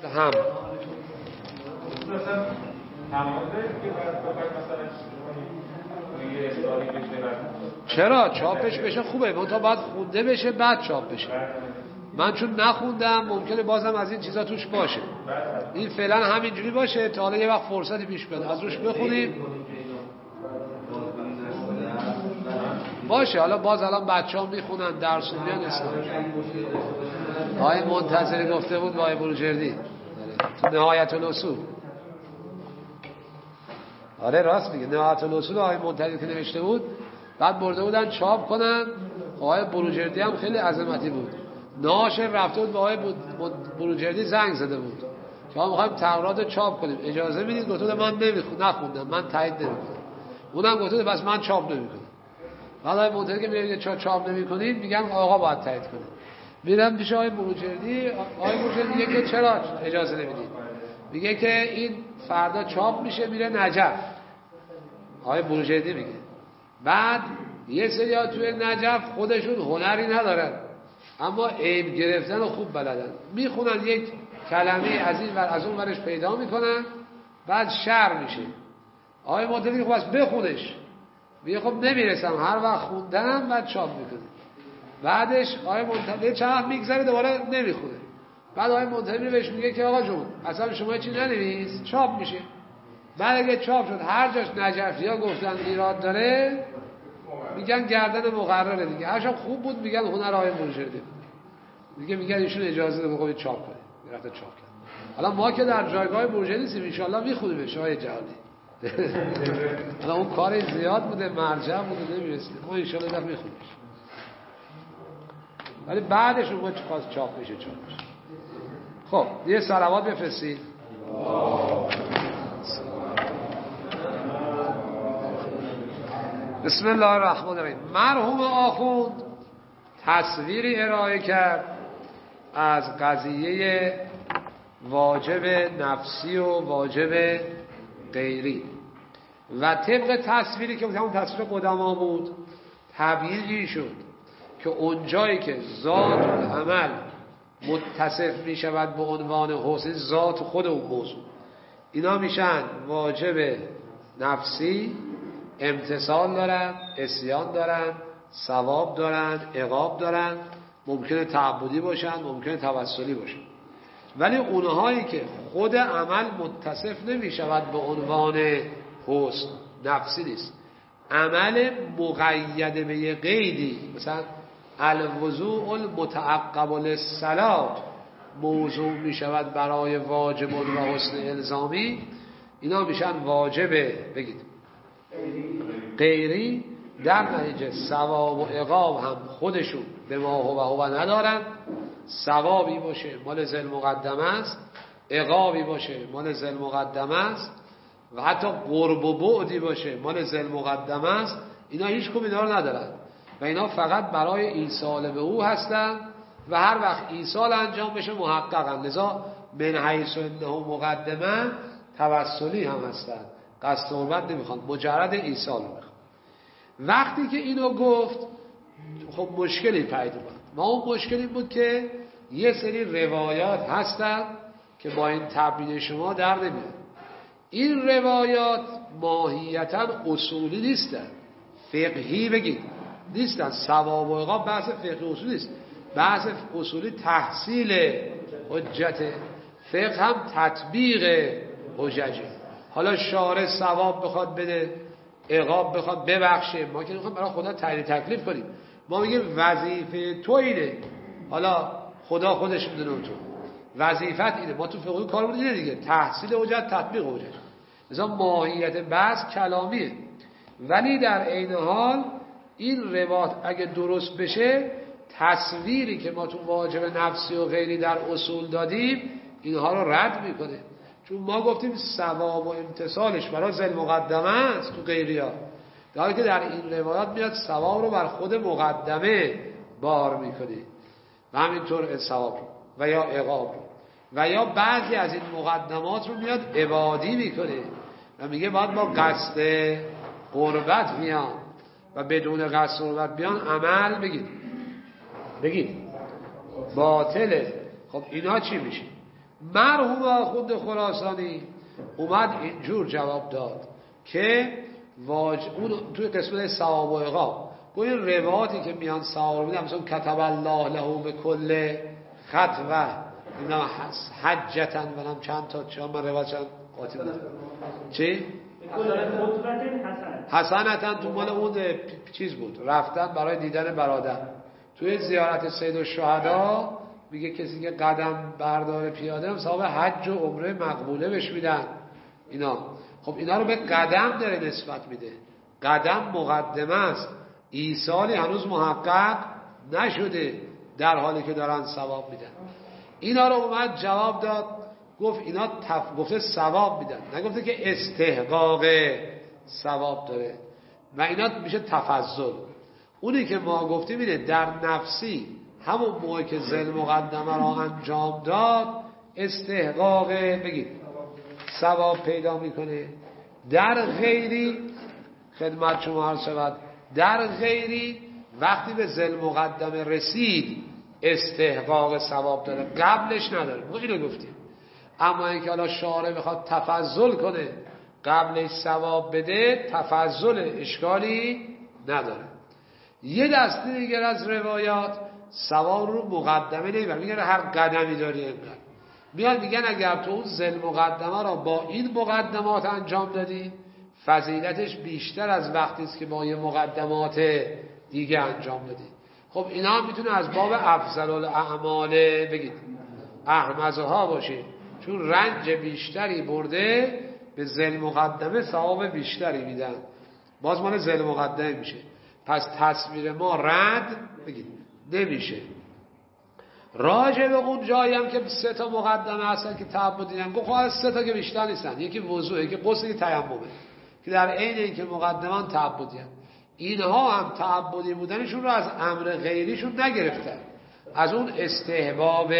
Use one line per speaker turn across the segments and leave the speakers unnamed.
هم چرا چاپش بشه خوبه، منتها باید خونده بشه بعد چاپ بشه. من چون نخوندم ممکنه بازم از این چیزا توش باشه. این فعلا همینجوری باشه تا حالا یه وقت فرصتی پیش بیاد از روش بخونیم باشه. حالا باز الان بچه‌ها میخونن درس میان اسلام. آقای منتظری گفته بود با آقای بروجردی تو نهایت الاصول. آره راست میگه، نهایت الاصول آقای منتظری که نوشته بود بعد برده بودن چاپ کنن. آقای بروجردی هم خیلی عظمتی بود، ناشر رفته بود به آقای بروجردی زنگ زده بود که ما می‌خوایم تقرارات چاپ کنیم، اجازه میدید؟ گفته من نخوندم، من تایید نمی‌کنم. اونم گفته بس من چاپ نمی‌کنم. بعد آقای منتظری که میگه چاپ نمی‌کنید میگن آقا باید تایید کنه. میرم پیش آقای بروجردی، آقای بروجردی میگه که چرا اجازه نمیدید؟ میگه که این فردا چاپ میشه میره نجف. آقای بروجردی میگه بعد یه سری‌ها توی نجف خودشون هنری ندارن اما عیب گرفتن رو خوب بلدن، میخونن یک کلمه از این ور از اون ورش پیدا میکنن بعد شعر میشه. آقای منتظری خب بخونش، میگه خب نمیرسم، هر وقت خوندم بعد چاپ میکنه. بعدش آقای منتظری چند وقت میگذره دوباره نمیخونه. بعد آقای منتظری بهش میگه که آقا جون اصلا شما چی ننویس، چاپ میشه. بعد اگه چاپ شد هر جاش نجفی‌ها گفتن ایراد داره میگن گردن مقرره دیگه، هرشم خوب بود میگن هنر آقای بروجردی میگن ایشون اجازه ده بخواد چاپ کنه. رفته چاپ کرد. حالا ما که در جایگاه بروجردی نیستیم، ان شاءالله میخونیمش آقای جهانی. حالا اون کار زیاد بوده، مرجع بوده، نمیرسید. ما ان شاءالله دفعه میخونیمش. ولی بعدش اون وقت خواست چاپ بشه چاپ بشه. خب یه صلوات بفرستید. بسم الله الرحمن الرحیم. مرحوم آخوند تصویری ارائه کرد از قضیه واجب نفسی و واجب غیری و طبق تصویری که همون تصویر قدما بود تبیینی شد که اونجایی که ذات العمل متصف می شود به عنوان حسن، ذات خود اون موضوع، اینا میشن واجب نفسی، امتثال دارن، عصیان دارن، ثواب دارن، عقاب دارن، ممکنه تعبدی باشن، ممکنه توسلی باشن. ولی اونهایی که خود عمل متصف نمی شود به عنوان حسن، نفسی نیست، عمل مقید به یه قیدی، مثلا الوضوء المتعقب للصلاة موضوع می شود برای واجب و حسن الزامی، اینا میشن واجب بگید غیری. در نتیجه ثواب و عقاب هم خودشون به ما هو ندارن. ثوابی باشه مال ذل مقدمه است، عقابی باشه مال ذل مقدمه است و حتی قرب و بعدی باشه مال ذل مقدمه است. اینا هیچ کدوم اینا رو ندارن و اینا فقط برای ایصال به او هستن و هر وقت ایصال انجام بشه محققن. لذا من حیث انه مقدمه توسلی هم هستن، قصد قربت نمیخوان، مجرد ایصال میخوان. وقتی که اینو گفت خب مشکلی پیدا بود. ما اون مشکلی بود که یه سری روایات هستن که با این تبیین شما در نمیاد. این روایات ماهیتا اصولی نیستن، فقهی بگید نیستن. ثواب و عقاب بحث فقهی اصولی نیست، بحث اصولی تحصیل حجت، فقه هم تطبیق حججه. حالا شارع ثواب بخواد بده، عقاب بخواد ببخشه، ما که نمیخوایم برای خدا تعیین تکلیف کنیم، ما میگیم وظیفه تو اینه، حالا خدا خودش میدونه تو وظیفت اینه. ما تو فقه کارمون اینه دیگه، تحصیل حجت، تطبیق حجت. مثلا ماهیت بحث کلامیه، ولی در عین حال این روایت اگه درست بشه تصویری که ما تو واجب نفسی و غیری در اصول دادیم اینها رو رد میکنه. چون ما گفتیم ثواب و امتصالش برای ذل مقدمه است تو غیریا، در حالی که در این روایات میاد ثواب رو بر خود مقدمه بار میکنه و همینطور ثواب رو و یا عقاب رو و یا بعضی از این مقدمات رو میاد عبادی میکنه و میگه باید با قصد قربت میان و بدون قصد قربت بیان عمل بگید باطله. خب اینا چی میشه؟ مرحوم آخوند خراسانی اومد اینجور جواب داد که اون توی قسمت ثواب و عقاب گویا این روایاتی که میان ثواب میدن مثلا کتب الله له به کل خطوه اینا حجتن و هم چند تا چه من روایت چند قاطی بودم چی؟ حسنتن تو مال اون چیز بود رفتن برای دیدن برادر توی زیارت سید الشهدا میگه کسی که قدم بردار پیاده هم ثواب حج و عمره مقبوله بهش میدن اینا. خب اینا رو به قدم داره نسبت میده. قدم مقدمه است، ایصالی هنوز محقق نشده در حالی که دارن ثواب میدن. اینا رو اومد جواب داد گفت اینا گفته ثواب میدن، نگفته که استحقاق ثواب داره و اینا میشه تفضل. اونی که ما گفتیم اینه در نفسی همون موقع که ذل مقدمه را انجام داد استحقاق بگید ثواب پیدا میکنه. در غیری خدمت شما عرض شود در غیری وقتی به ذل مقدمه رسید استحقاق ثواب داره، قبلش نداره. ما اینو گفتیم. اما اینکه الان شارع بخواد تفضل کنه قبلش ثواب بده تفضل اشکالی نداره. یه دسته دیگر از روایات ثواب رو مقدمه نمیبرن، میگن هر قدمی داری انقدر. میان میگن اگر تو اون ذل مقدمه را با این مقدمات انجام دادی فضیلتش بیشتر از وقتی است که با یه مقدمات دیگه انجام دادی. خب اینا هم میتونه از باب افضل الاعمال بگید احمزها باشه، چون رنج بیشتری برده به ذل مقدمه ثواب بیشتری میدن، باز مال ذل مقدمه میشه. پس تصویر ما رد بگید نمیشه. راجع به اون جایی هم که 3 تا مقدمه هستن که تعبدی هم گفت خواهد 3 تا که بیشتر نیستن، یکی وضوعه که غسل که تیممه که در عین این که مقدمان تعبدی هم اینها هم تعبدی بودنشون رو از امر غیریشون نگرفتن، از اون استحباب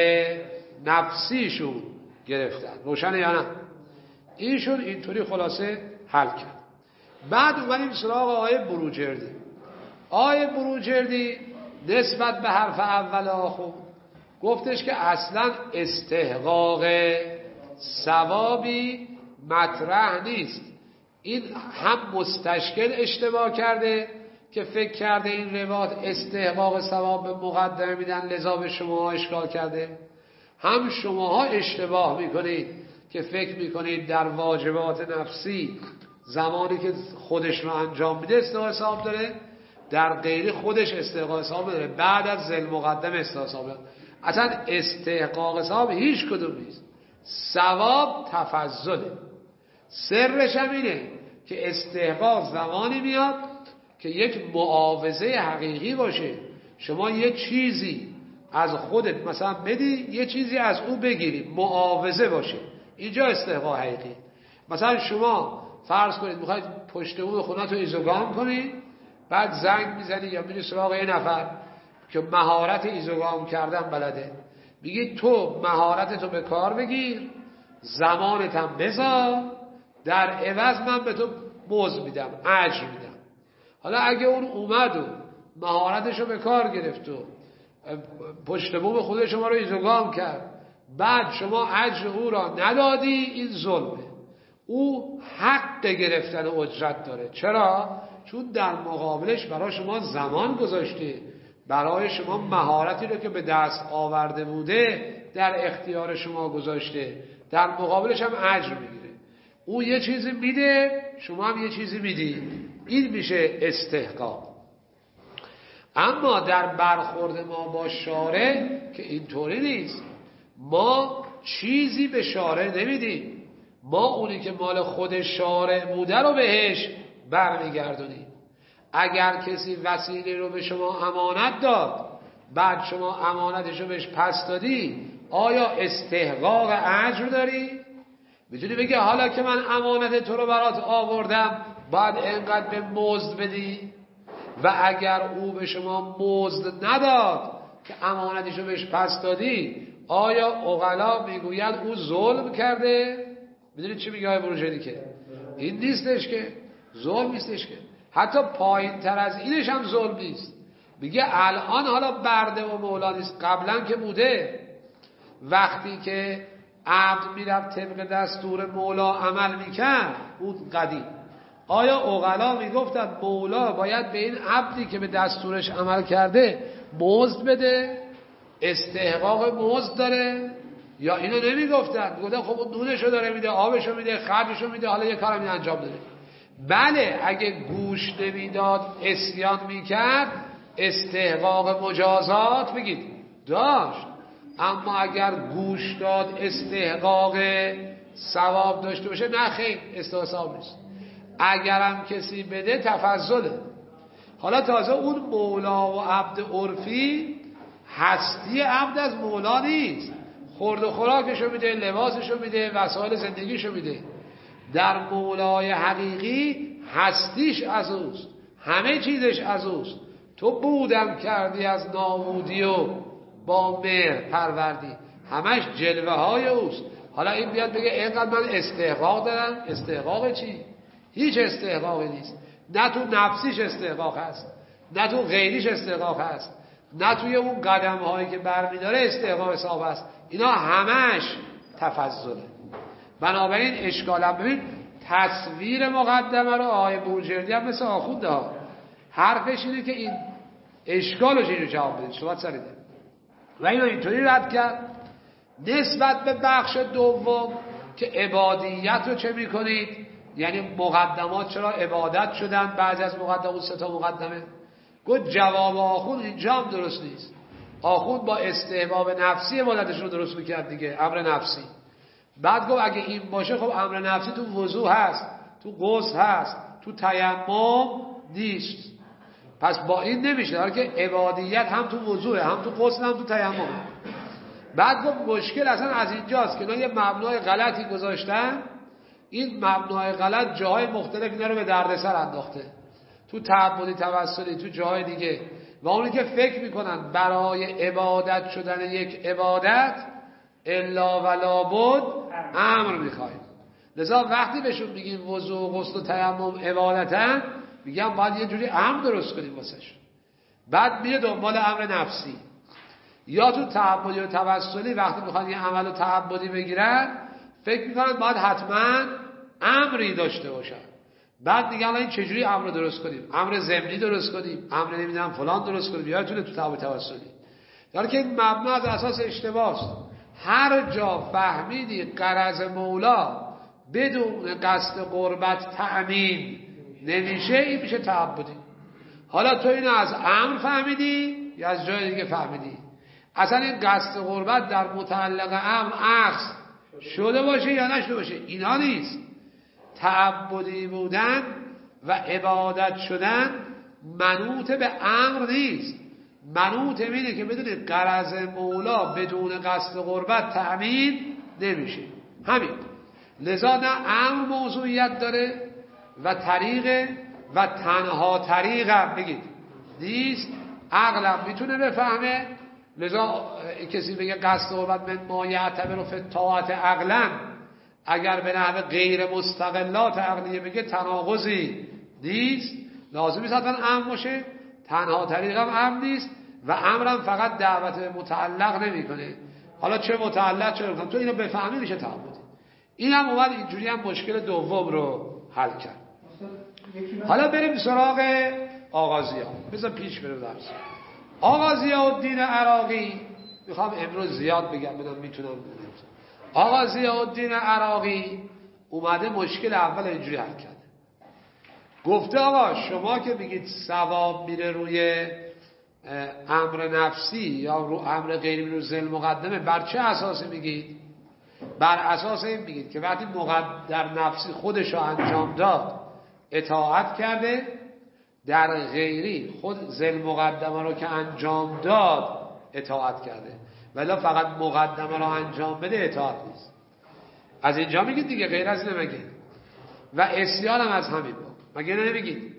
نفسیشون گرفتن. روشنه یا نه؟ اینشون اینطوری خلاصه حل کرد. بعد اومدیم سراغ آیه بروجردی. آیه بروجردی نسبت به حرف اول آخوند گفتش که اصلا استحقاق ثوابی مطرح نیست. این هم مستشکل اشتباه کرده که فکر کرده این روایت استحقاق ثواب به مقدمه میدن لذا به شما اشکال کرده، هم شماها اشتباه میکنید که فکر میکنید در واجبات نفسی زمانی که خودش رو انجام میده استحقاق ثواب داره، در غیری خودش استحقاق ثواب داره، بعد از ذل مقدمه استحقاق ثواب داره. اصلا استحقاق ثواب هیچ کدوم نیست، ثواب تفضله. سرش هم اینه که استحقاق زمانی میاد که یک معاوضه حقیقی باشه، شما یه چیزی از خودت مثلا بدی یه چیزی از او بگیری، معاوضه باشه، اینجا استحقاق حقیقی. مثلا شما فرض کنید میخواید پشت بوم خونه‌تو ایزوگام کنید، بعد زنگ میزنی یا میری سراغ یه نفر که مهارت ایزوگام کردن بلده، میگی تو مهارتتو به کار بگیر، زمانت هم بذار، در عوض من به تو مزد میدم، اجر میدم. حالا اگه اون اومد و مهارتشو به کار گرفت و پشت بوم خود شما رو ایزوگام کرد، بعد شما اجر او را ندادی، این ظلمه. او حق گرفتن اجرت داره. چرا؟ چون در مقابلش برای شما زمان گذاشته، برای شما مهارتی رو که به دست آورده بوده در اختیار شما گذاشته، در مقابلش هم اجر میگیره. او یه چیزی میده، شما هم یه چیزی میدی، این میشه استحقاق. اما در برخورد ما با شارع که اینطوری نیست، ما چیزی به شارع نمیدیم، ما اونی که مال خود شارع بوده رو بهش برمیگردونیم. اگر کسی وسیله رو به شما امانت داد، بعد شما امانتش رو بهش پس دادی، آیا استحقاق اجر داری؟ میتونی بگی حالا که من امانت تو رو برات آوردم باید اینقدر به مزد بدی؟ و اگر او به شما مزد نداد که امانتش رو بهش پس دادی، آیا عقلا میگوید او ظلم کرده؟ میدونید چی میگه های بروجردی؟ که این نیستش، که ظلم نیستش، که حتی پایین تر از اینش هم ظلم نیست. میگه الان حالا برده و مولا نیست، قبلا که بوده. وقتی که عبد میرفت طبق دستور مولا عمل میکرد اون قدیم. آیا عقلا میگفتن مولا باید به این عبدی که به دستورش عمل کرده مزد بده، استحقاق مزد داره؟ یا اینو نمیگفتن؟ میگفتن خب اون نونشو داره میده، آبشو میده، خرجشو میده، حالا یه کارم انجام بده. بله اگه گوش نمیداد عصیان میکرد استحقاق مجازات بگید داشت، اما اگر گوش داد استحقاق ثواب داشته باشه نه خیر، استحقاق ثواب نیست. اگرم کسی بده تفضله. حالا تازه اون مولا و عبد عرفی هستی عبد از مولا نیست، خورد و خوراکشو میده، لباسشو میده، وسایل زندگیشو میده. در مولای حقیقی هستیش از اوست، همه چیزش از اوست. تو بودم کردی از نابودی و با مهر پروردی، همش جلوه های اوست. حالا این بیاد بگه اینقدر من استحقاق دارم، استحقاق چی؟ هیچ استحقاقی نیست. نه تو نفسیش استحقاق هست، نه تو غیریش استحقاق هست، نه توی اون قدم هایی که برمیداره استحقاق حساب هست. اینا همش تفضله. بنابراین اشکال هم ببین تصویر مقدمه رو آقای بورجردی هم مثل آخونده ها حرفش اینه که این اشکال رو چیزی جواب بده، شما سریده و اینو اینطوری رد کرد. نسبت به بخش دوم که عبادیت رو چه میکنید، یعنی مقدمات چرا عبادت شدن، بعضی از مقدمات 3 مقدمه، گفت جواب آخون اینجا هم درست نیست. آخون با استحباب نفسی عبادتش رو درست میکرد دیگه، امر نفسی. بعد گفت اگه این باشه خب امر نفسی تو وضو هست، تو غسل هست، تو تیمم نیست. پس با این نمیشه، داره که عبادیت هم تو وضوه، هم تو غسل، هم تو تیمم. بعد گفت مشکل اصلا از اینجاست که اینا یه مبنای غلطی گذاشتن، این مبنای غلط جاهای مختلف اینا رو به دردسر انداخته، تو تعبدی توسلی، تو جاهای دیگه. و اونی که فکر میکنن برای عبادت شدن یک عبادت الا ولا بد امر میخوایم. لذا وقتی بهشون میگیم وضو و غسل و تیمم عبادتن، میگم باید یه جوری امر درست کنیم واسش. بعد میره دنبال امر نفسی. یا تو تعبدی و توسلی وقتی میخوان یه عمل تعبدی بگیرن فکر میکنن باید حتما امری داشته باشن. بعد میگن الان این چجوری امر درست کنیم، امر ضمنی درست کنیم، امر نمیدونم فلان درست کنیم. یادتونه تو تعبد توسلی داره که این مبنا از اساس اشتباهست. هر جا فهمیدی غرض مولا بدون قصد قربت تأمین نمیشه، این میشه تعبدی. حالا تو اینو از امر فهمیدی یا از جای دیگه فهمیدی؟ اصلا این قصد قربت در متعلق امر اخذ شده باشه یا نشده باشه اینا نیست. تعبدی بودن و عبادت شدن منوط به امر نیست، منوط اینه که بدونید غرض مولا بدون قصد قربت تأمین نمیشه. همین. لذا نه امر موضوعیت داره و طریق و تنها طریق هم بگید نیست، عقلم میتونه بفهمه. لذا کسی بگه قصد قربت من ما یعتبر فی الطاعت عقلا، اگر به نحو غیر مستقلات عقلیه بگه تناقضی نیست، لازم نیست حتما امر باشه. تنها طریق هم امر نیست و امرم فقط دعوت متعلق نمیکنه. حالا چه متعلق چه نمیکنه، تو اینو بفهمی میشه تعبدی. این هم اومد اینجوری هم مشکل دوم رو حل کرد. حالا بریم سراغ آقا ضیا. بذار پیش بریم درس. آقا ضیاءالدین عراقی، میخوام امروز زیاد بگم بدم میتونم. آقا ضیاءالدین عراقی اومده مشکل اول اینجوری حل کرده. گفته آقا شما که میگید ثواب میره روی امر نفسی یا رو امر غیری رو ذل مقدمه، بر چه اساسی میگید؟ بر اساس این میگید که وقتی مقدر نفسی خودشو انجام داد اطاعت کرده، در غیری خود ذل مقدمه رو که انجام داد اطاعت کرده، ولی فقط مقدمه رو انجام بده اطاعت نیست. از اینجا میگید دیگه، غیر از اینه مگه؟ و عصیان هم از همین بود، مگه نمیگید؟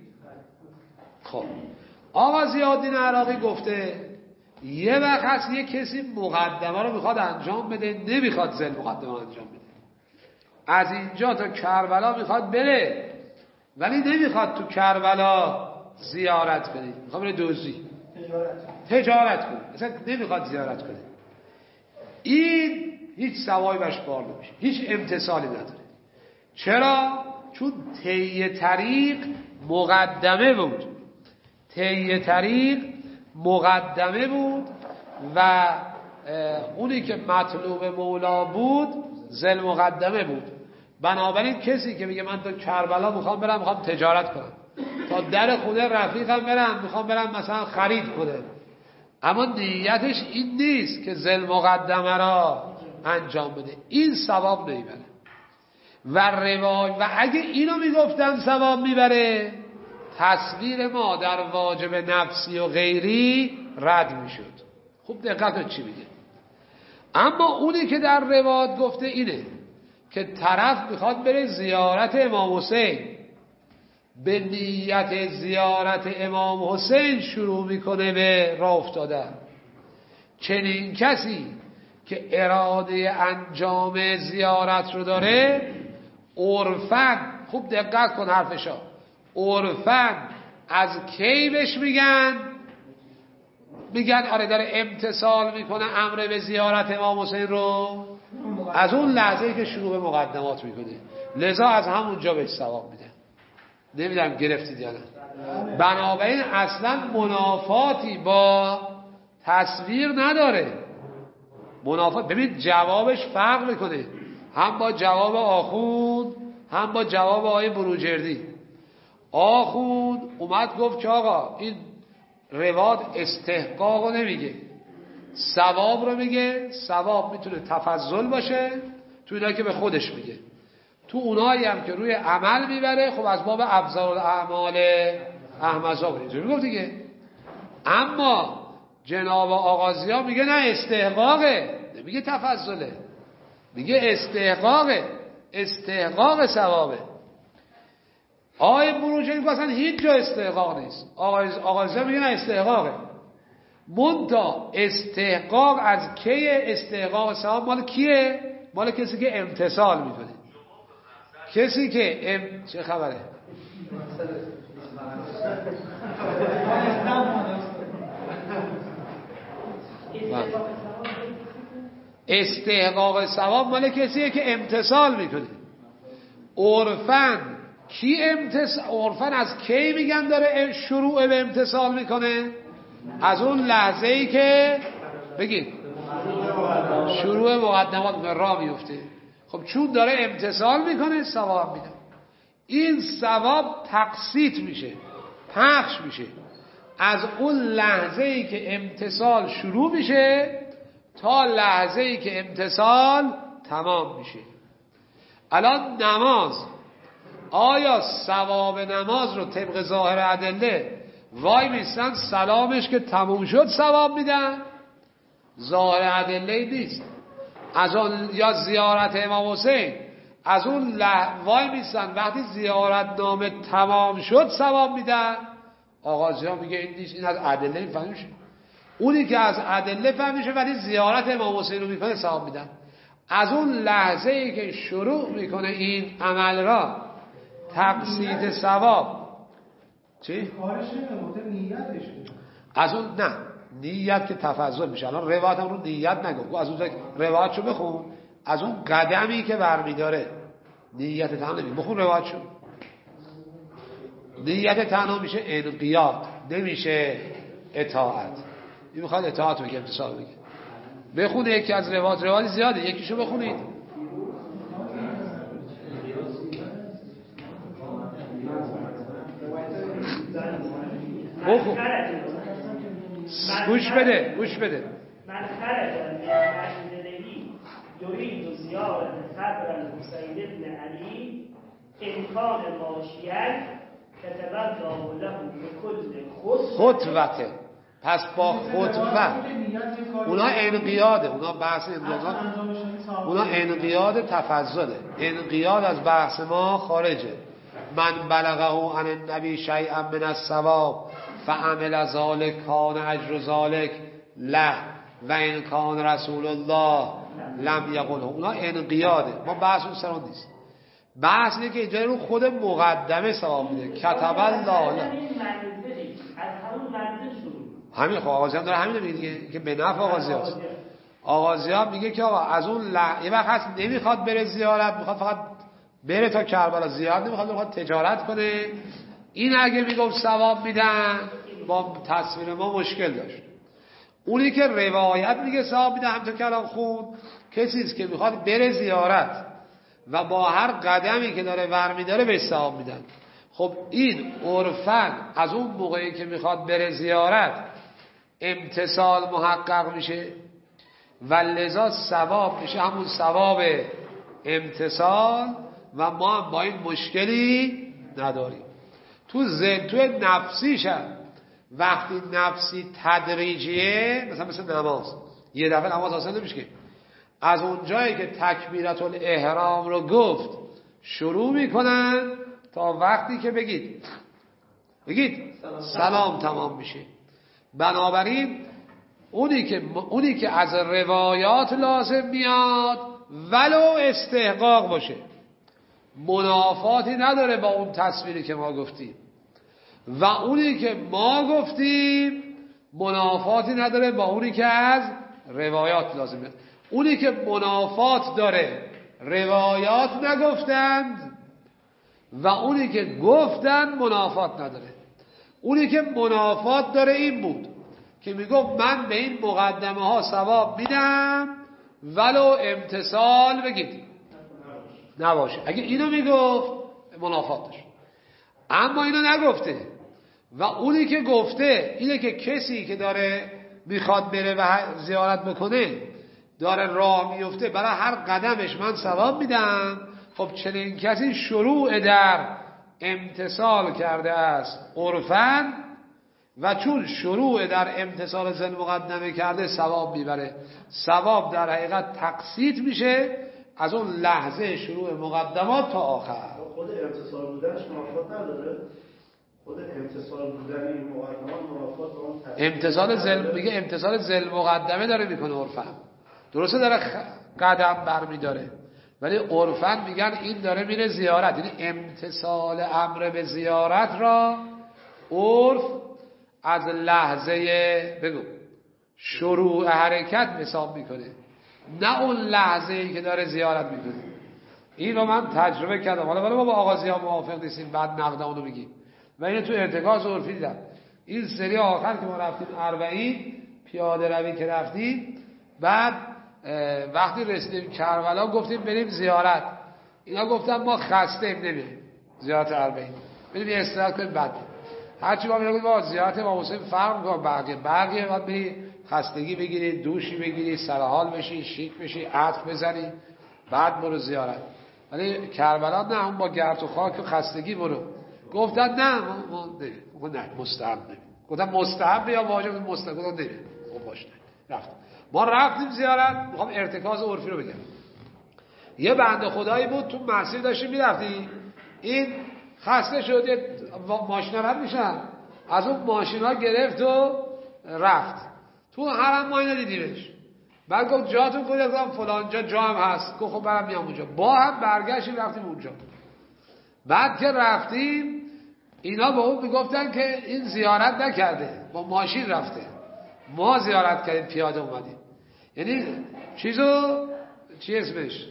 خب آقا ضیاءالدین عراقی گفته یه وقت هست یه کسی مقدمه رو میخواد انجام بده، نمیخواد ذل مقدمه رو انجام بده، از اینجا تا کربلا میخواد بره ولی نمیخواد تو کربلا زیارت کنه، میخواد بره دوزی تجارت کنه، اصلا نمیخواد زیارت کنه. این هیچ ثوابی بهش بار نمیشه، هیچ امتثالی نداره. چرا؟ چون طی طریق مقدمه بود، طی طریق مقدمه بود و اونی که مطلوب مولا بود ذل مقدمه بود. بنابراین کسی که میگه من تو کربلا میخوام برم، میخوام تجارت کنم، تا در خونه رفیقم برم، میخوام برم مثلا خرید کنم، اما نیتش این نیست که ذل مقدمه را انجام بده، این ثواب نمیبره. و اگه اینو میگفتن ثواب میبره، تصویر ما در واجب نفسی و غیری رد میشد. خوب دقت کن چی میگه. اما اونی که در روایت گفته اینه که طرف میخواد بره زیارت امام حسین، به نیت زیارت امام حسین شروع میکنه به راه افتادن. چنین کسی که اراده انجام زیارت رو داره، عرفاً، خوب دقت کن حرفشا، عرفاً از کی بهش میگن آره داره امتثال میکنه امر به زیارت امام حسین رو؟ از اون لحظه‌ای که شروع به مقدمات میکنه. لذا از همونجا بهش ثواب میده. نمیدونم گرفتید یا نه. بنابراین اصلا منافاتی با تصویر نداره. منافات، ببین جوابش فرق میکنه، هم با جواب آخوند هم با جواب آقای بروجردی. آخوند اومد گفت که آقا این رواد استحقاق رو نمیگه، ثواب رو میگه. ثواب میتونه تفضل باشه، تو اینا که به خودش میگه، تو اونایی هم که روی عمل میبره، خب از باب افضل الاعمال احمزا بود، اینجوری میگفت دیگه. اما جناب آغازی ها میگه نه استحقاقه، نمیگه تفضله، میگه استحقاقه، استحقاق ثوابه. آقای بروجردی میگه اصلا هیچ جا استحقاق نیست. آغازی ها میگه نه استحقاقه. منتها استحقاق از کیه؟ استحقاق ثواب مال کیه؟ مال کسی که امتثال میکنه. کسی که چه خبره؟ استحقاق ثواب مال کسیه که امتثال میکنه. عرفاً کی عرفاً از کی میگن داره شروع به امتثال میکنه؟ از اون لحظه ای که بگید شروع مقدمات به راه میفته. خب چون داره امتثال میکنه ثواب میده. این ثواب تقسیط میشه، پخش میشه از اون لحظه ای که امتثال شروع میشه تا لحظه ای که امتثال تمام میشه. الان نماز، آیا ثواب نماز رو طبق ظاهر ادله وای میستن سلامش که تموم شد ثواب میدن؟ ظاهر ادله نیست. از اون یا زیارت امام حسین، از اون وای میستن وقتی زیارت نامه تمام شد ثواب میدن؟ آغازی ها میگه این نیست، این از ادله فهمیشه. اونی که از ادله فهمیشه ولی زیارت امام حسین رو میکنه ثواب میدن. از اون لحظه ای که شروع میکنه این عمل را تقسیط ثواب چی؟
کارش نمیگه نیتش.
از اون نه، نیت که تفضل میشه. الان روایت هم رو نیت نگو، از اون روایتشو بخون، از اون قدمی که برمیداره نیت تنها نمیگه. بخون روایتشو. نیت تنها میشه انقیاد، نمیشه اطاعت. این میخواد اطاعت بگه، امتصال بگه. بخونه یکی از روایت زیاده، یکیشو بخونید. گوش بده
من خرج من منزلهی یرید زیارت قبر الحسین ابن علی امکان ماشیت کتب الله له بكل
خطوته. پس با خطوه اونا انقیاده، اونا بحث انقیاد، اونا انقیاد تفضله. انقیاد از بحث ما خارجه. من بلغه عن النبی شیئا من الثواب فعمل ذلک کان اجر ذلک له و ان کان رسول الله لم یقله. اونا انقیاده، ما بحث اون سران نیست. بحث اینه که اینجا رو خود مقدمه ثواب میده. کتب الله له. همین خب آغازی هم داره همین میگه دیگه که به نفع آغازی هست. آغازیان میگه که آقا از اون یه وقت هست نمیخواد بره زیارت، میخواد فقط بره تا کربلا، زیارت نمیخواد تجارت کنه. این اگه میگفت ثواب میدن با تصویر ما مشکل داشت. اونی که روایت میگه ثواب میدن همونطور که الان خون، کسی است که میخواد بره زیارت و با هر قدمی که داره برمیداره به ثواب میدن. خب این عرفاً از اون موقعی که میخواد بره زیارت امتثال محقق میشه و لذا ثواب میشه همون ثواب امتثال و ما با این مشکلی نداریم. تو نفسیش هم وقتی نفسی تدریجیه، مثل نماز، یه دفعه نماز حاصل نمیشه که از اون جایی که تکبیرت الاحرام رو گفت شروع میکنن تا وقتی که بگید سلام تمام میشه. بنابراین اونی که از روایات لازم میاد ولو استحقاق باشه منافاتی نداره با اون تصویری که ما گفتیم، و اونی که ما گفتیم منافاتی نداره با اونی که از روایات لازم میاد. اونی که منافات داره روایات نگفتند و اونی که گفتند منافات نداره. اونی که منافات داره این بود که میگفت من به این مقدمه ها ثواب میدم ولو امتثال نباشه. اگه اینو میگفت منافات داشت، اما اینو نگفته و اونی که گفته اینه که کسی که داره میخواد بره و زیارت بکنه داره راه میفته برای هر قدمش من ثواب میدم. خب چنین کسی شروع در امتثال کرده است عرفاً و چون شروع در امتثال ذل مقدمه کرده ثواب میبره. ثواب در حقیقت تقسیط میشه از اون لحظه شروع مقدمات تا آخر.
خود امتثال بودنش منافات نداره؟ خود امتثال بودن این مقدمات منافات با اون
امتثال ذل مقدمه داره میکنه عرفاً. درسته داره قدم برمیداره ولی عرفاً میگن این داره میره زیارت. یعنی امتثال امر به زیارت را عرف از لحظه شروع حرکت حساب میکنه، نه اون لحظه‌ای که داره زیارت میکنه. این رو من تجربه کردم. حالا ما با آغازی‌ها موافق نیستیم بعد نقدمون رو بگیم و اینو تو ارتکاز عرفی دیدم. این سری آخر که ما رفتیم 40 پیاده روی که رفتیم، بعد وقتی رسیدیم کربلا گفتیم بریم زیارت. اینا گفتن ما خسته ایم نمیریم زیارت 40، بریم استراحت کنیم بعد. هرچی ما میگیم با زیارت امام حسین فرق می‌کنه بقیه باید بری خستگی بگیری، دوشی بگیری، سرحال بشی، شیک بشی، عطر بزنی بعد برو زیارت. ولی کربلا نه، اون با گرد و خاک و خستگی برو. گفتن نه ما نه مستحب نمیم. گفتن مستحب یا واجب؟ مستحب. گفتن نمیم. خب باشه رفتیم. ما رفتیم زیارت. میخوام ارتکاز عرفی رو بگم. یه بنده خدایی بود تو مسیر داشتیم میرفتیم، این خسته شد، ماشینا رد میشن، از اون ماشینا گرفت و رفت تو حرم. ما اینو دیدیمش. بعد گفت جاتون کجاست؟ گفتم فلان جا هم هست. گفت خب برام میام اونجا. با هم برگشتیم رفتیم اونجا. بعد که رفتیم اینا به اون میگفتن که این زیارت نکرده، با ماشین رفته، ما زیارت کردیم پیاده اومدیم. یعنی چی اسمش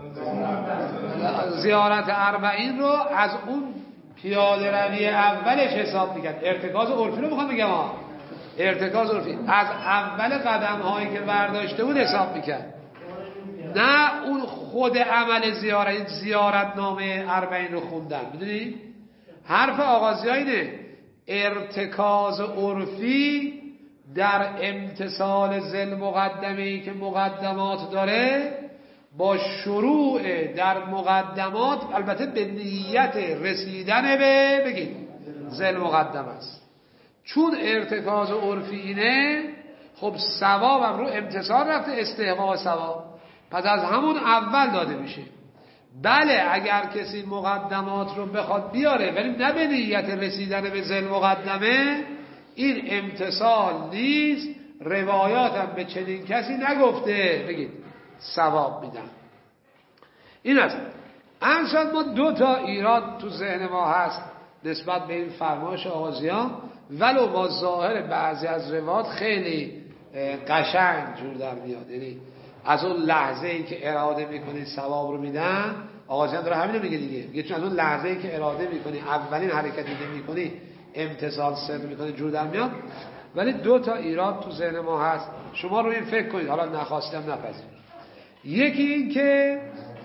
زیارت 40 رو از اون پیاده روی اولش حساب میکرد. ارتکاز عرفی رو میخوام بگم ارتکاز عرفی از اول قدم هایی که برداشته بود حساب میکرد، نه اون خود عمل زیارت نامه 40 رو خوندن. میدونی حرف آغازی اینه، ارتکاز عرفی در امتثال ذل مقدمه‌ای که مقدمات داره با شروع در مقدمات، البته به نیت رسیدن به بگید ذل مقدم است. چون ارتکاز عرفی اینه، خب ثوابم رو امتثال رفته، استحقاق ثواب پس از همون اول داده میشه. بله اگر کسی مقدمات رو بخواد بیاره ولی نه به نیت رسیدن به ذل مقدمه، این امتثال نیست. روایات هم به چنین کسی نگفته بگید ثواب میدن. این است. انشاءالله ما 2 تا ایراد تو ذهن ما هست نسبت به این فرمایش آغازیان، ولو با ظاهر بعضی از روایات خیلی قشنگ جور در میاد. یعنی از اون لحظه ای که اراده میکنی ثواب رو میدن. آقا جان داره همین میگه دیگه، میگه چون از اون لحظه ای که اراده میکنی اولین حرکتی که میکنی امتثال صدق میکنی جور در میاد. ولی 2 تا ایراد تو ذهن ما هست، شما رو این فکر کنید، حالا نخواستم نپذیرید. یکی این که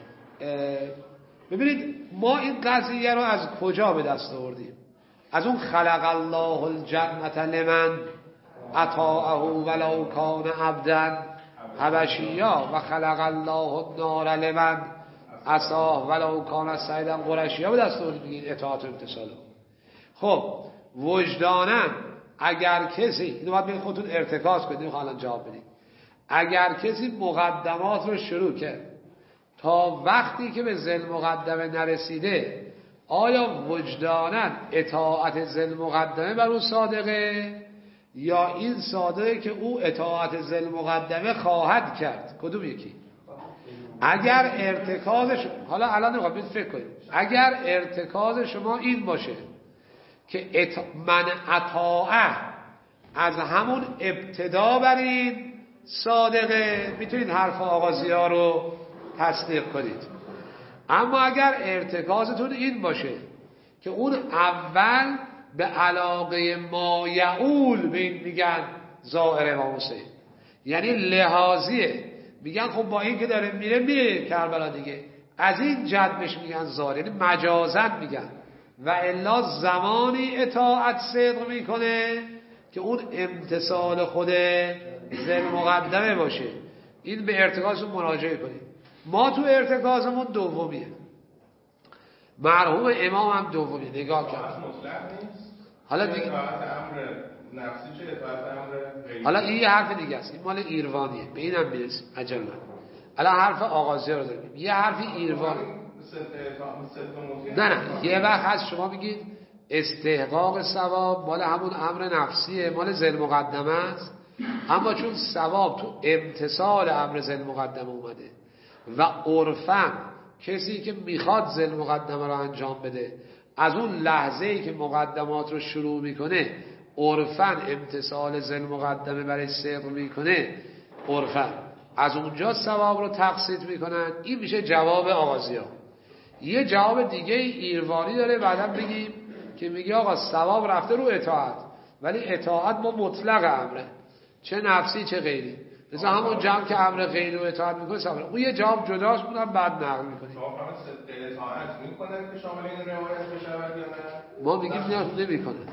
ببینید ما این قضیه رو از کجا به دست آوردیم؟ از اون خلق الله الجنة لمن اطاعه ولو کان عبدا حبشیا و خلق الله النار لمن عصاه ولو کان سیدا قرشیا به دست آوردیم بگید اطاعت و امتثال. خب وجداناً اگر کسی، اینو باید بگید خودتون ارتکاز کنید، اینو حالا جواب بدید، اگر کسی مقدمات رو شروع کرد تا وقتی که به ذل مقدمه نرسیده، آیا وجداناً اطاعت ذل مقدمه بر او صادقه یا این صادقه که او اطاعت ذل مقدمه خواهد کرد؟ کدوم یکی؟ اگر ارتکازش، حالا الان نمیخوام فکر کنید، اگر ارتکاز شما این باشه که من اطاعه از همون ابتدا برید صادقه، میتونید حرف آغازی ها رو تصدیق کنید. اما اگر ارتکازتون این باشه که اون اول به علاقه ما یعول به این میگن زائر امام حسین، یعنی لحاظیه، میگن خب با این که داره میره کربلا دیگه، از این جد میگن زائر، یعنی مجازن میگن، و الا زمانی اطاعت صدق میکنه که اون امتثال خود ذل مقدمه باشه. این به ارتکازمون مراجعه کنید. ما تو ارتکازمون دومیه، مرحوم امام هم دومیه. نگاه کرد حالا دیگه حالا این یه حرف دیگه است، این مال ایروانیه، به اینم میرسیم عجله. الان حرف آغازی رو داریم، یه حرفی ایروانی. نه یه وقت هست شما بگید استحقاق ثواب مال همون امر نفسیه، مال ذل مقدمه است، اما چون ثواب تو امتثال امر ذل مقدمه اومده و عرفاً کسی که میخواد ذل مقدمه رو انجام بده از اون لحظه‌ای که مقدمات رو شروع میکنه عرفاً امتثال ذل مقدمه برای صدق میکنه، عرفاً از اونجا ثواب رو تقسیط میکنن. این میشه جواب آغازی‌ها. یه جواب دیگه ایروانی داره بعداً بگیم که میگه آقا ثواب رفته رو اطاعت، ولی اطاعت ما مطلق امره، چه نفسی چه غیری، مثلا همون جمع که امر غیری رو اطاعت میکنه ثواب. اون یه جواب جداست، اونم بعد نقل میکنیم.
شما فقط اطاعت میکنن که شامل این روایت بشه یا نه؟
ما میگیم نه نمیکنن.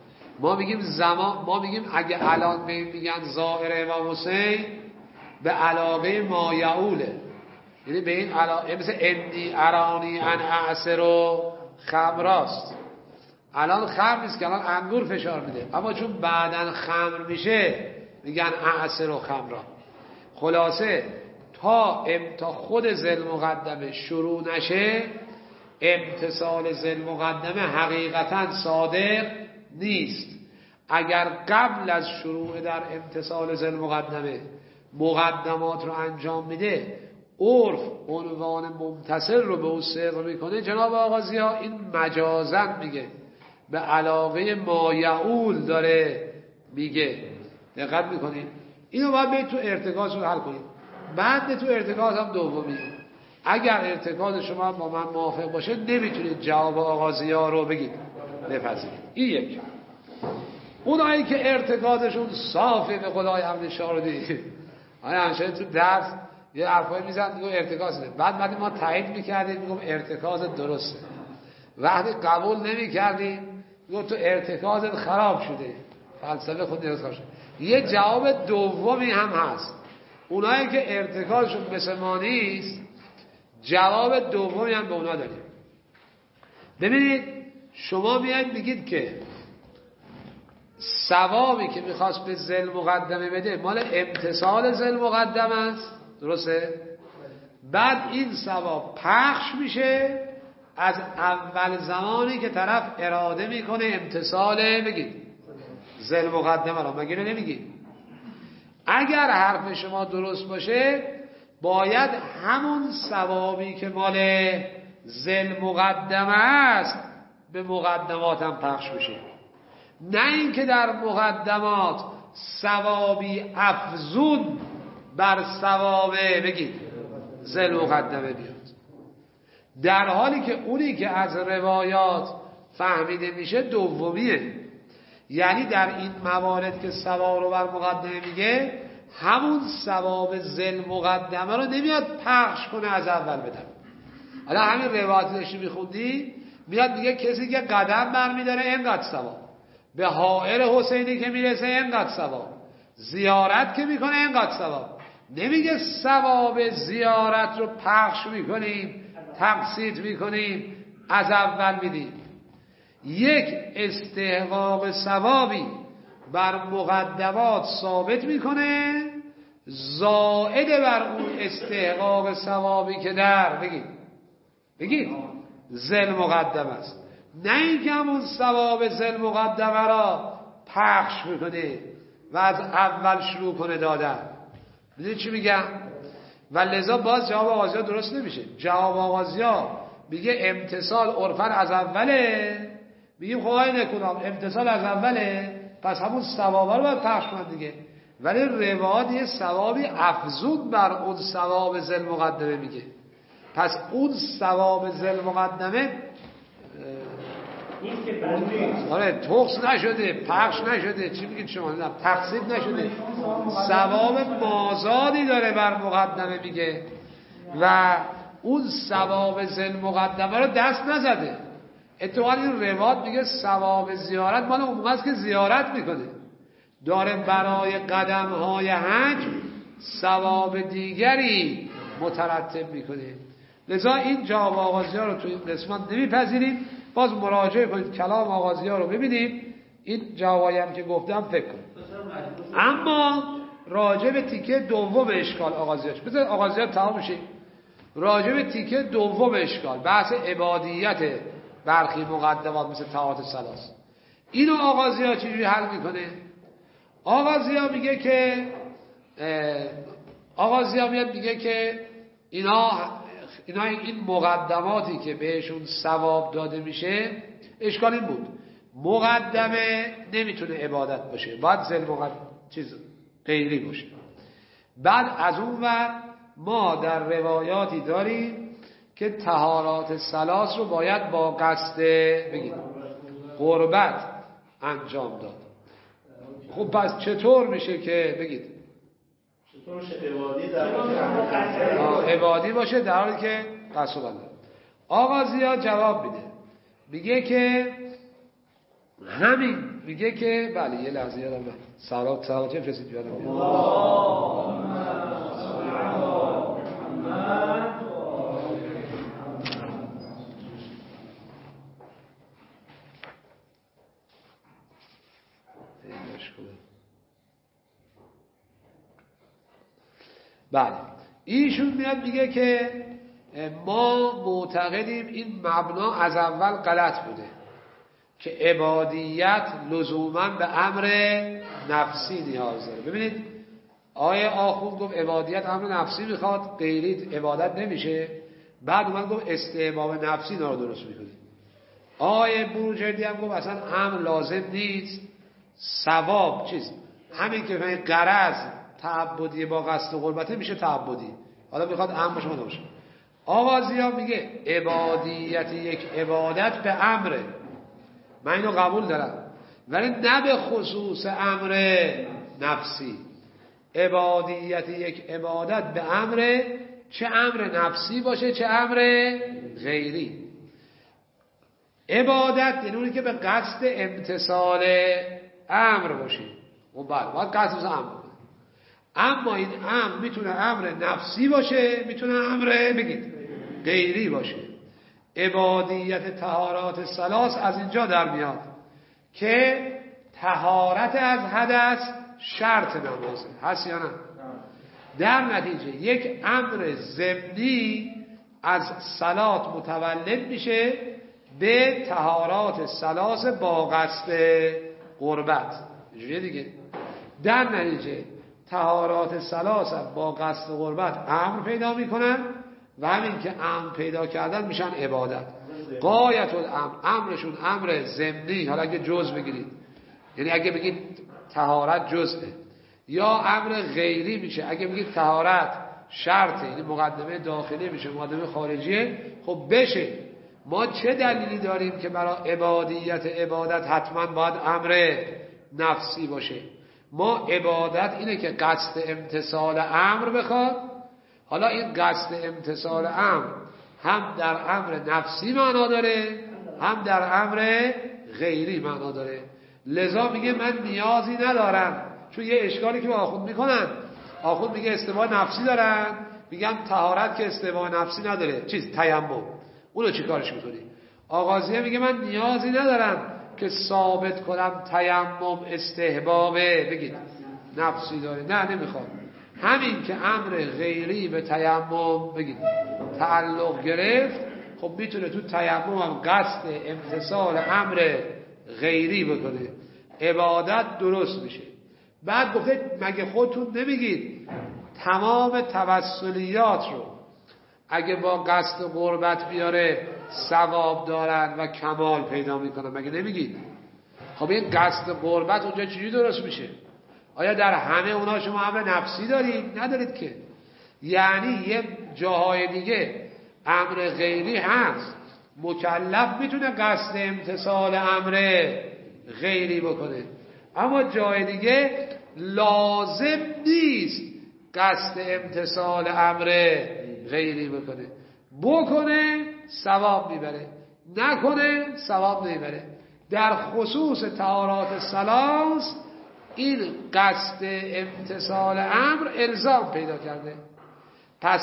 ما میگیم اگه الان میگن ظاهر امام حسین به علاقه ما یعوله، یعنی به این علاقه مثل انی ارانی ان اعصر و خمراست. الان خمر نیست که الان انگور فشار میده، اما چون بعدن خمر میشه میگن اعصر و خمرا. خلاصه تا خود ذل مقدمه شروع نشه امتثال ذل مقدمه حقیقتا صادق نیست. اگر قبل از شروع در امتثال ذل مقدمه مقدمات رو انجام میده، عرف عنوان ممتثل رو به او صدق میکنه، جناب آغازی ها این مجازن میگه، به علاقه ما یعول داره میگه. دقت میکنید؟ اینو باید برید تو ارتکاز رو حل کنید. بعد تو ارتکاز هم دومیه. اگر ارتکاز شما با من موافق باشه نمیتونید جواب آغازی ها رو بگید بپذیرید. این یک. اونایی که ارتکازشون صافه به خدای حمد شاه رو دید، همشه تو درس یه حرفایی میزن میگم ارتکاز نه، بعد ما تایید میکردیم میگم ارتکاز درسته، وقتی قبول نمیکردیم میگم تو ارتکازت خراب شده، فلسفه خود درست شده. یه جواب دومی هم هست، اونایی که ارتکازشون مثل ما نیست جواب دومی هم به اونا داریم. ببینید شما میایید میگید که ثوابی که میخواست به ذل مقدمه بده مال امتثال ذل مقدمه است، درسته؟ بعد این ثواب پخش میشه از اول زمانی که طرف اراده میکنه امتثال بگید ذل مقدمه را، مگه نمیگید؟ اگر حرف شما درست باشه باید همون ثوابی که مال ذل مقدمه است به مقدمات هم پخش بشه، نه اینکه در مقدمات ثوابی افزون بر ثواب بگید ذل مقدمه بیاد، در حالی که اونی که از روایات فهمیده میشه دومیه. یعنی در این موارد که ثواب رو بر مقدمه میگه، همون ثواب ذل مقدمه رو نمیاد پخش کنه از اول بدم. حالا همین روایت داشتی میخوندی، میاد میگه کسی که قدم برمیداره اینقدر ثواب، به حائر حسینی که میرسه اینقدر ثواب، زیارت که میکنه اینقدر ثواب. نمیگه ثواب زیارت رو پخش میکنیم، تقسیط میکنیم، از اول میدیم. یک استحقاق ثوابی بر مقدمات ثابت میکنه، زائد بر اون استحقاق ثوابی که در بگید ذل مقدم است. نه اینکه همون ثواب ذل مقدمه را پخش میکنه و از اول شروع کنه دادن. میدونی چی میگم؟ و لذا باز جواب آغازی ها درست نمیشه. جواب آغازی ها میگه امتصال عرفن از اوله، میگیم خب آقای نکنام امتصال از اوله، پس همون ثوابا رو باید پخش کنن دیگه. ولی روایت یه ثوابی افزون بر اون ثواب ذل مقدمه میگه. پس اون ثواب ذل مقدمه آره تخص نشده، پخش نشده، چی میگید شما؟ تقسیم نشده، ثواب مازادی داره بر مقدمه میگه و اون ثواب ذل مقدمه رو دست نزده. اتفاقا این روایت میگه ثواب زیارت مال اون است که زیارت میکنه، داره برای قدم‌های حج ثواب دیگری مترتب میکنه. لذا این جواب آغازی‌ها رو تو این قسمت نمیپذیریم. باز مراجعه کنید کلام آغازی‌ها رو ببینید، این جوابایی هم که گفتم فکر کنید. اما راجع به تیکه دوم اشکال آغازی‌هاش بذار آغازی‌ها تمام بشه. راجع به تیکه دوم اشکال بحث عبادیت برخی مقدمات مثل طاعات ثلاث، اینو آغازی‌ها چجوری حل میکنه؟ آغازی‌ها میگه که میگه که اینا این مقدماتی که بهشون ثواب داده میشه، اشکال این بود مقدمه نمیتونه عبادت باشه، باید ذل چیز غیری باشه. بعد از اون ور ما در روایاتی داریم که طهارات ثلاث رو باید با قصد قربت انجام داد. خب پس چطور میشه که
چطور میشه
عبادی باشه در حالی که قصد بنده؟ آغازی‌ها جواب میگه که بله یه لحظه یادم سلات فرستید بیادم بله ایشون میاد میگه که ما معتقدیم این مبنا از اول غلط بوده که عبادیت لزوما به امر نفسی نیاز داره. ببینید آیه آخوند گفت عبادیت امر نفسی میخواد، غیری عبادت نمیشه. بعد اومد گفت استحباب نفسی رو درست میکنه. آیه بروجردی هم گفت اصلا امر لازم نیست، ثواب همین که فهمید غرض تعبدی با قصد قربته میشه تعبدی، حالا میخواد امر باشه باشه. آغازی‌ها میگه عبادیت یک عبادت به امره، من اینو قبول دارم، ولی نه به خصوص امر نفسی. عبادیت یک عبادت به امره، چه امر نفسی باشه چه امر غیری. عبادت یعنی اونی که به قصد امتثال امر باشه، اون باید قصد امر باشه. اما این امر میتونه امر نفسی باشه، میتونه امر غیری باشه. عبادیت طهارات ثلاث از اینجا در میاد که طهارت از حدث شرط نمازه، هست یا نه؟ در نتیجه یک امر ضمنی از صلات متولد میشه به طهارات ثلاث با قصد قربت. اینجوریه دیگه. در نتیجه طهارات ثلاث با قصد قربت امر پیدا میکنن و همین که امر پیدا کردن میشن عبادت. غایت الامر، امرشون امر ضمنی. حالا اگه جز بگیرید، یعنی اگه بگید طهارت جزئه، یا امر غیری میشه. اگه بگید طهارت شرطه، یعنی مقدمه داخلی میشه، مقدمه خارجیه، خب بشه. ما چه دلیلی داریم که برای عبادت حتما باید امر نفسی باشه؟ ما عبادت اینه که قصد امتثال امر بخواد. حالا این قصد امتثال امر هم در امر نفسی معنا داره، هم در امر غیری معنا داره. لذا میگه من نیازی ندارم، چون یه اشکالی که با آخوند میکنن، آخوند میگه استوا نفسی دارن، میگم طهارت که استوا نفسی نداره، تیمم، اونو چی کارش میکنی؟ آغازیه میگه من نیازی ندارم که ثابت کنم تیمم استحبابه، بگید نفسی داره، نه نمیخوام. همین که امر غیری به تیمم بگید تعلق گرفت، خب میتونه تو تیمم هم قصد امتثال امر غیری بکنه، عبادت درست میشه. بعد گفته مگه خودتون نمیگید تمام توسلیات رو اگه با قصد قربت بیاره ثواب دارن و کمال پیدا میکنن؟ مگه نمیگید؟ خب این قصد قربت اونجا چجوری درست میشه؟ آیا در همه اونا شما امر نفسی دارید؟ ندارید که. یعنی یه جاهای دیگه امر غیری هست، مکلف میتونه قصد امتثال امر غیری بکنه، اما جای دیگه لازم نیست قصد امتثال امر غیری بکنه ثواب میبره، نکنه ثواب نمیبره. در خصوص طهارات ثلاث این قصد امتثال امر الزام پیدا کرده. پس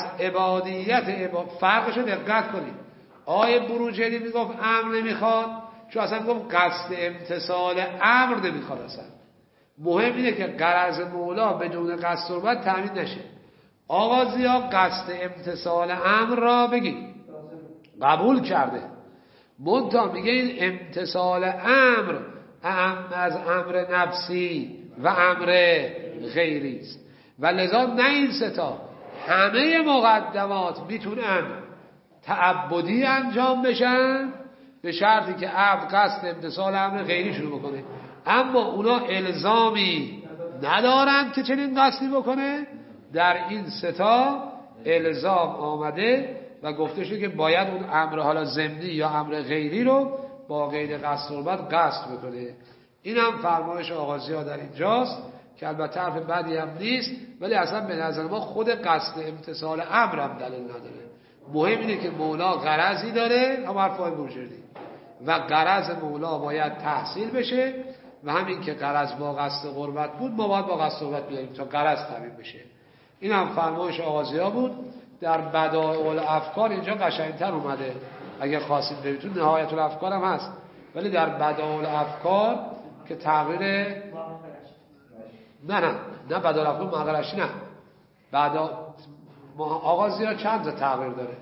فرقش رو دقت کنید. آیه بروجردی میگفت امر نمیخواد، چون اصلا میگفت قصد امتثال امر نمیخواد. اصلا مهم اینه که غرض مولا بدون قصد قربت تامین نشه. آغازیا قصد امتثال امر را بگید قبول کرده، منتها میگه این امتثال امر اهم از امر نفسی و امر غیری است، و لذا نه این ستا، همه مقدمات میتونن تعبدی انجام بشن به شرطی که عبد قصد امتثال امر غیری شروع بکنه، اما اونا الزامی ندارن که چنین قصدی بکنه. در این ستا الزام آمده و گفته شده که باید اون امر حالا ضمنی یا امر غیری رو با غیر قصد قربت قصد بکنه. این هم فرمایش آغازی ها در اینجاست که البته حرف بدی هم نیست، ولی اصلا به نظر ما خود قصد امتثال امر هم دلیل نداره. مهم اینه که مولا غرضی داره، هم حرفای بروجردی، و غرض مولا باید تحصیل بشه، و همین که غرض با قصد قربت بود ما باید با قصد قربت بیاریم تا غرض تامین بشه. این هم فرمایش آغازی ها بود. در بدائع الافکار اینجا قشنگتر اومده، اگه خواستید ببینید نهایت الافکار هم هست، ولی در بدائع الافکار که تغییر نه بدائع الافکار مغرشی نه، آغازی ها چند تا تغییر داره.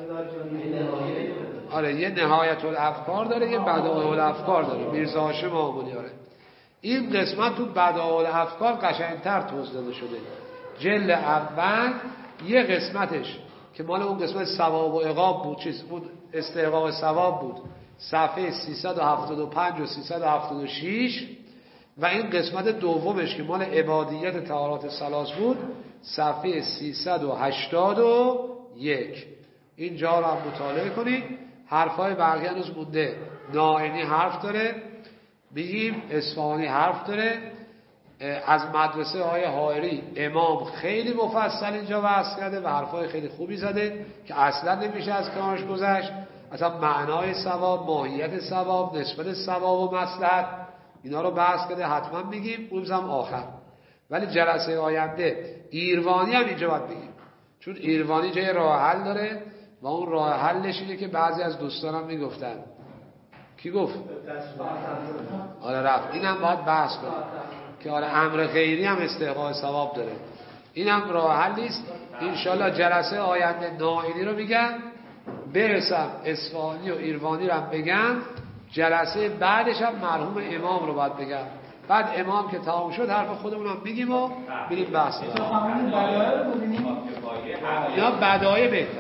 آره یه نهایت الافکار داره، یه بدائع الافکار داره، میرزا هاشم آمونی. آره این قسمت تو بدائع الافکار قشنگتر توضیح داده شده. جلد اول یه قسمتش که مال اون قسمت ثواب و عقاب بود، اون استحقاق ثواب بود، صفحه 375 و 376، و این قسمت دومش که مال عبادیت طهارات ثلاث بود، صفحه 381. اینجا رو هم مطالعه کنید. حرفای بقیه هنوز مونده. نائینی حرف داره، بگیم اصفهانی حرف داره، از مدرسه های حائری امام خیلی مفصل اینجا بحث کرده و حرفای خیلی خوبی زده که اصلا نمیشه از کنارش گذشت. اصلا معنای ثواب، ماهیت ثواب، نسبت ثواب و مصلحت، اینا رو بحث کرده. حتما میگیم اون هم آخر، ولی جلسه آینده ایروانی هم اینجا باید بگیم، چون ایروانی جای راه حل داره و اون راه حلش اینه که بعضی از دوستانم میگفتن. کی گفت؟ آره رفت. اینم باید بحث کنیم که آره امر غیری هم استحقاق ثواب داره. اینم راه حل نیست. انشالله جلسه آینده نائینی رو میگن، برسم اصفهانی و ایروانی رو هم بگم، جلسه بعدش هم مرحوم امام رو باید بگم. بعد امام که تمام شد حرف خودمون هم بگیم و بریم بحث کنیم. یا بدایع بهتر.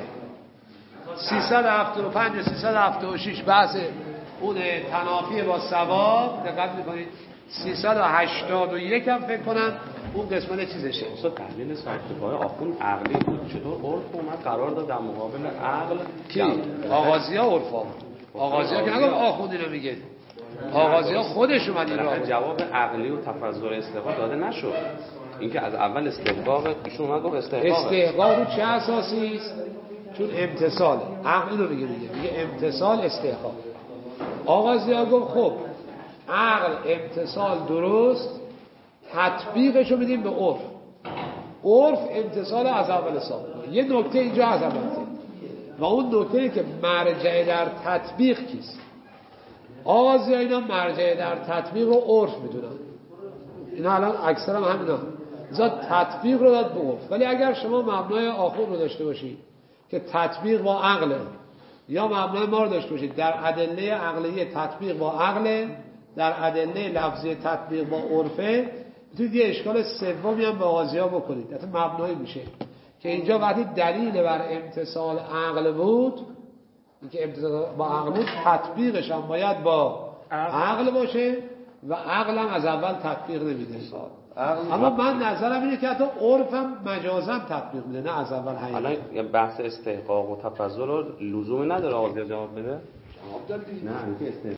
375 و 376 بحث اون تنافی با ثواب دقت می‌کنید. 381 هم فکر کنم اون قسمت چیزشه.
اصلا تحلیل ساختگاه آخوند عقلی بود، چطور عرف اومد قرار داد در مقابل عقل؟
کی؟ آغازی‌ها عرفا. آغازی‌ها که نگم آخوند اینو میگه. آغازی‌ها خودش اومد این را.
جواب عقلی و تفضل استحقاق داده نشد. اینکه از اول استحقاق ایشون اومد گفت
استحقاق رو چه اساسی است؟ چون امتصال. عقل رو میگه امتصال استحقاق. آغازی‌ها گفت خب عقل امتصال درست، تطبیقش رو میدیم به عرف. عرف امتصال از اول ثابت. یه نکته اینجا از اول و اون نکته که مرجع در تطبیق کیست؟ آغازی‌ها اینا مرجع در تطبیق رو عرف میدونن. اینا الان اکثر هم همینا. تطبیق رو داد به عرف. ولی اگر شما مبنای آخر رو داشته باشید که تطبیق با عقله، یا مبنای ما رو داشته باشید در ادله عقلیه تطبیق با عقله، در ادله لفظی تطبیق با عرفه، میتونید یه اشکال سومی هم به آغازی‌ها بکنید. حتی مبنایی میشه که اینجا وقتی دلیل بر امتصال عقل بود، اینکه امتصال با عقل بود، تطبیقش هم باید با عقل باشه و عقل هم از اول تطبیق نمیده. اما من نظرم اینه که حتی عرف هم مجازاً تطبیق میده، نه از اول حقیقت.
الان بحث استحقاق و تفضل رو لزومی نداره آغازی‌ها جواب بده؟
جواب داد.
نه اینکه